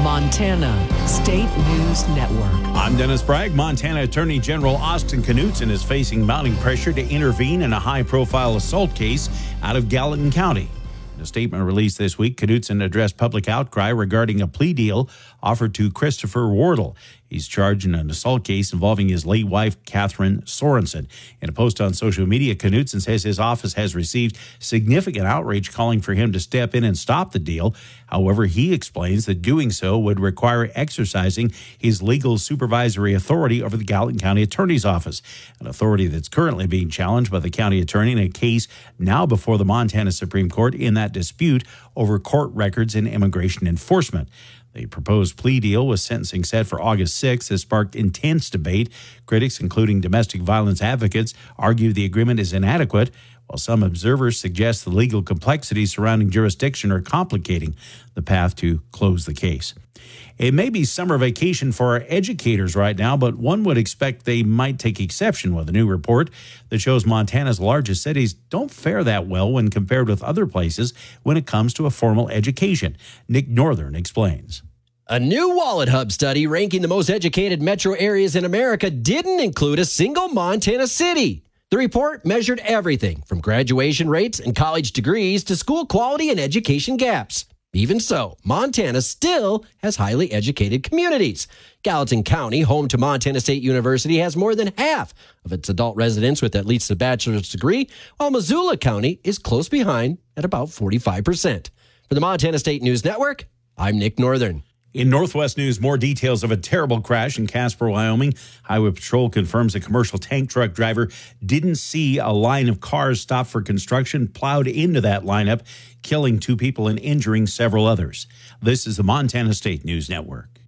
Montana State News Network. I'm Dennis Bragg. Montana Attorney General Austin Knudsen is facing mounting pressure to intervene in a high-profile assault case out of Gallatin County. In a statement released this week, Knudsen addressed public outcry regarding a plea deal offered to Christopher Wardle. He's charged in an assault case involving his late wife, Catherine Sorensen. In a post on social media, Knudsen says his office has received significant outrage calling for him to step in and stop the deal. However, he explains that doing so would require exercising his legal supervisory authority over the Gallatin County Attorney's Office, an authority that's currently being challenged by the county attorney in a case now before the Montana Supreme Court in that dispute over court records and immigration enforcement. The proposed plea deal with sentencing set for August 6th has sparked intense debate. Critics, including domestic violence advocates, argue the agreement is inadequate, while some observers suggest the legal complexities surrounding jurisdiction are complicating the path to close the case. It may be summer vacation for our educators right now, but one would expect they might take exception with a new report that shows Montana's largest cities don't fare that well when compared with other places when it comes to a formal education. Nick Northern explains. A new Wallet Hub study ranking the most educated metro areas in America didn't include a single Montana city. The report measured everything from graduation rates and college degrees to school quality and education gaps. Even so, Montana still has highly educated communities. Gallatin County, home to Montana State University, has more than half of its adult residents with at least a bachelor's degree, while Missoula County is close behind at about 45%. For the Montana State News Network, I'm Nick Northern. In Northwest News, more details of a terrible crash in Casper, Wyoming. Highway Patrol confirms a commercial tank truck driver didn't see a line of cars stopped for construction, plowed into that lineup, killing 2 people and injuring several others. This is the Montana State News Network.